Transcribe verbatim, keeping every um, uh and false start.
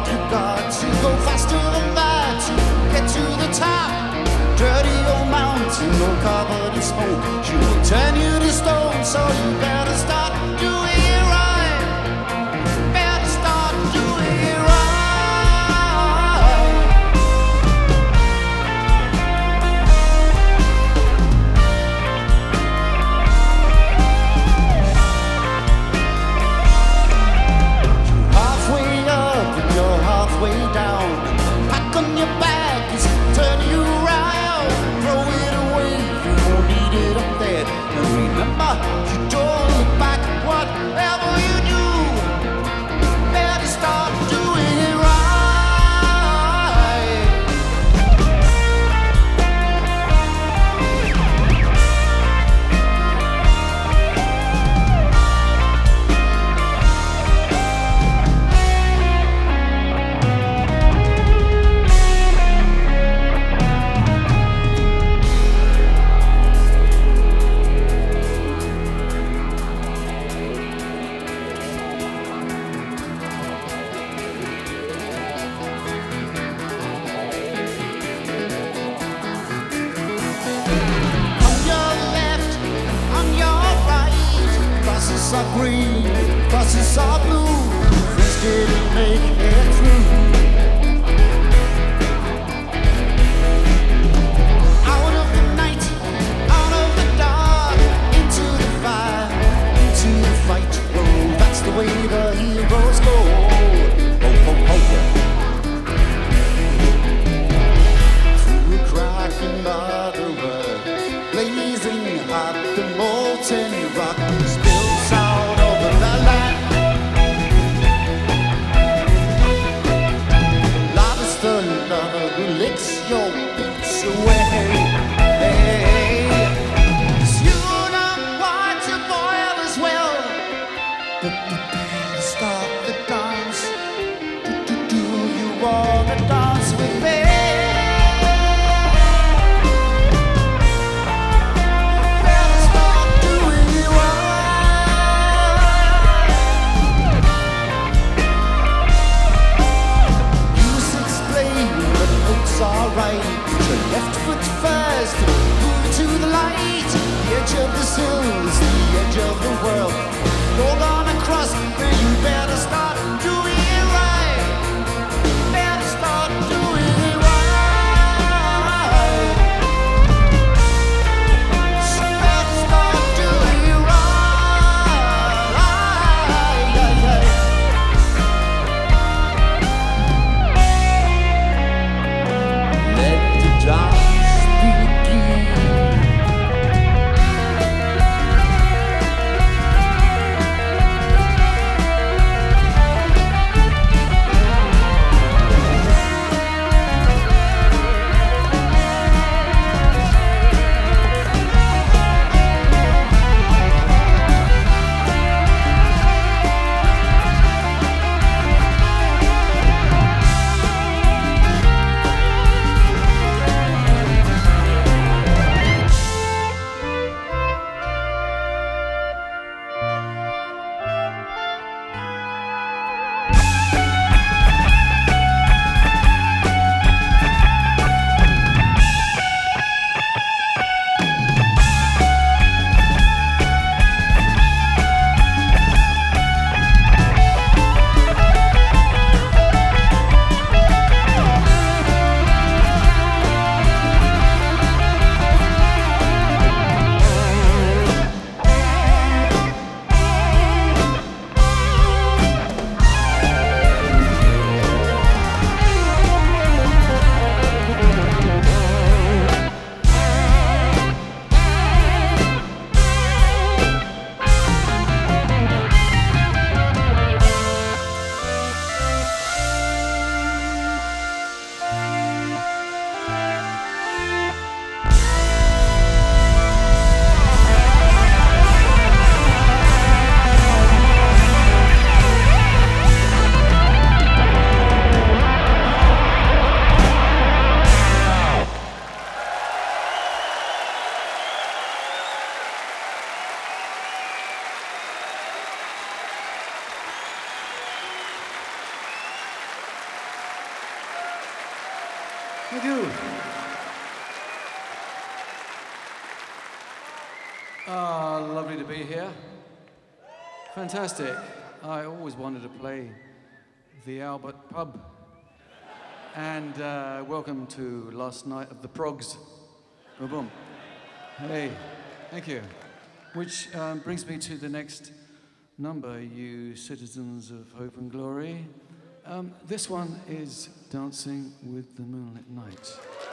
You got to go faster than that to get to the top. Dirty old mountain, all covered in smoke. She will turn you to stone, so you better start doing it right. Better start doing it right. Halfway up and you're halfway down. Pack on your back is turn you around. Throw it away, you won't need it up there. And remember, you don't look back. Whatever you do, better start doing it right. On your left, on your right, buses are green, buses are blue. Friends didn't make it through. Out of the night, out of the dark, into the fire, into the fight. Oh, that's the way the heroes go. Oh, oh, oh. Through a crack in the road, blazing hot, the molten rock spills out over the land. Love is the lover who licks your boots away. Hey, 'cause you don't want to boil as well, but better start the dance. Do, do, do you wanna dance with me? Better start doing it right. Music playing, the notes are right. Put your left foot first, move to the light. The edge of the hill is the edge of the world. You're gonna cross, then you better start doing it right. Better start doing it right. Thank you. Ah, lovely to be here. Fantastic. I always wanted to play the Albert Pub. And uh, welcome to last night of the Progs. Boom, boom. Hey, thank you. Which um, brings me to the next number, you citizens of hope and glory. Um, this one is Dancing with the Moonlit Night.